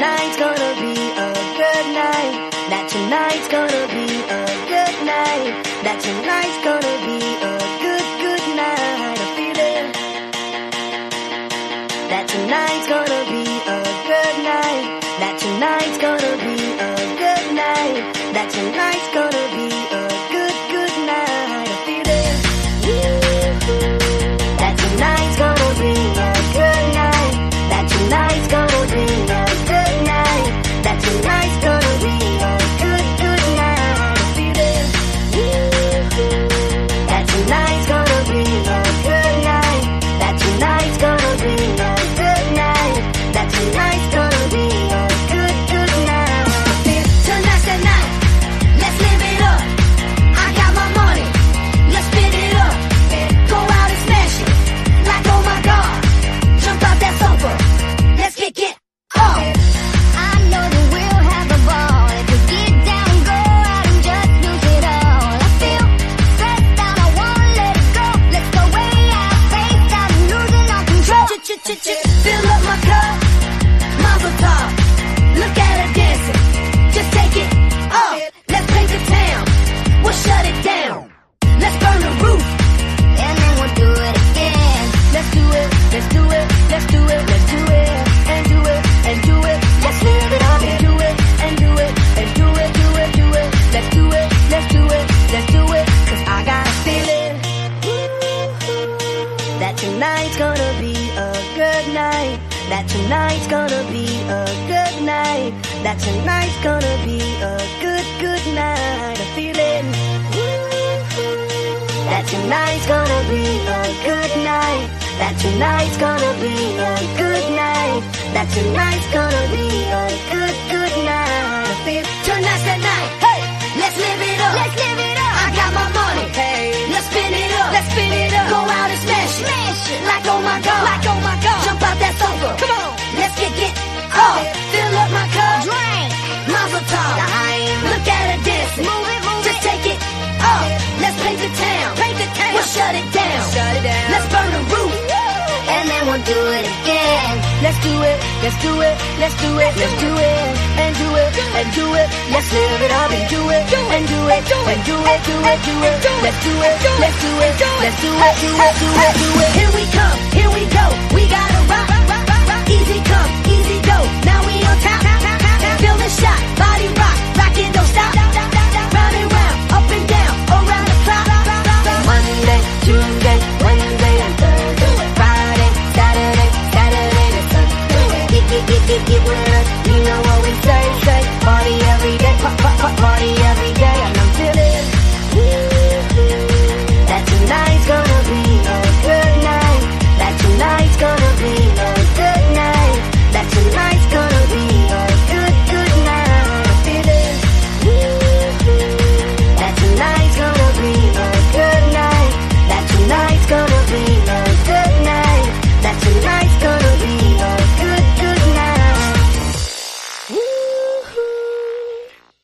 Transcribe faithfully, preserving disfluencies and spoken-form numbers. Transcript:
tonight's gonna be a good night. That tonight's gonna be a good night. That tonight's gonna be a good, good night. I feel it. That tonight's gonna be a good night. That tonight's gonna be a good night. That tonight's gonna be a good, good night. I feel it. That tonight's gonna be a good night. That tonight's gonna be a good night. That tonight's gonna be a good, good night. I feel it. That tonight's gonna be a good night. That tonight's gonna be a good night. That tonight's gonna be a good, good night. I feel tonight's the night. Let's live it up. I got my money. Let's spin it up. Go out and smash it. Like oh my God. Jump out that sofa. Let's kick it up. I know that we'll have a ball if we get down, go out and just lose it all. I feel stressed out, I wanna let it go. Let's go way out, face out, and losing all control. Fill up my cup, Mazel tov. Look at her dancing, just take it up. Let's paint the town, we'll shut it down. Let's burn the roof, And then we'll do it again. let's do it, let's do it, let's do it, let's do it, and do it, and do it. Let's live it up and do it, and do it, and do it, do it, do it. Let's do it, let's do it, let's do it. Cause I got a feeling that tonight's gonna be a good night. That tonight's gonna be a good night. That tonight's gonna be a good, good night. I feel it. That tonight's gonna be a good night. That tonight's gonna be a good night. That tonight's gonna be a good, good night. I feel tonight's the night. Hey, let's live it up. Let's live it up. I got my money. Hey, let's spin it up. Let's spin it up. Go out and smash it. Smash it. Like oh my God. Like oh my God. Jump out that sofa. Come on. Let's kick it up. Fill up my cup. Drink. Mazel tov. Look at her dancing. Move it, move Just it. take it up. Let's paint the town. Paint the town. We'll shut it down. Shut it down. Let's burn the roof. And then we'll do it again. Let's do it, let's do it, let's do it, let's do it, and do it, and do it. Let's live it up and do it, and do it, and do it, do it, do it. Let's do it, let's do it, let's do it, do it, do it, do it. Here we come, here we go. We gotta rock, rock, rock, rock. Easy come, easy go. Now we on top, feel the